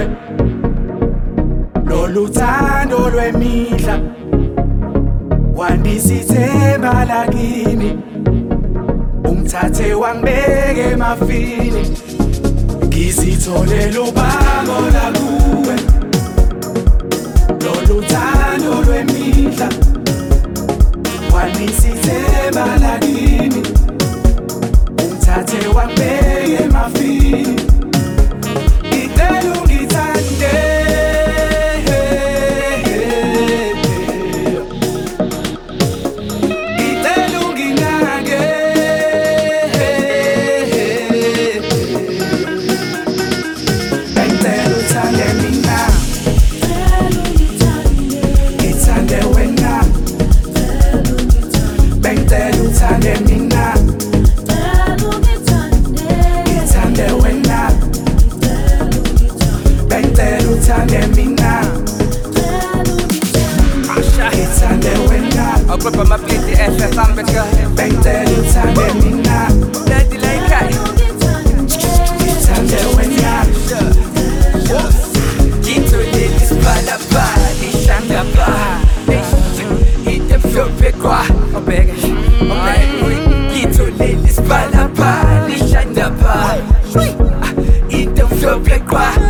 loluthando lwemihla wandisa ithemba lakini, ungithathe wangibeke emafini, ngizitholela ubango lakuwe. Loluthando lwemihla wandisa ithemba lakini, ungithathe wangibeke emafini, ngicela ungithande. Grupa mapiti essa samba que Bengtelu uthande mina, Daddy like I ngithande wena. Gito ladies bala bala Ishanda bala Hit them flow pekwa Obega Gito ladies bala bala Ishanda bala Hit them flow pekwa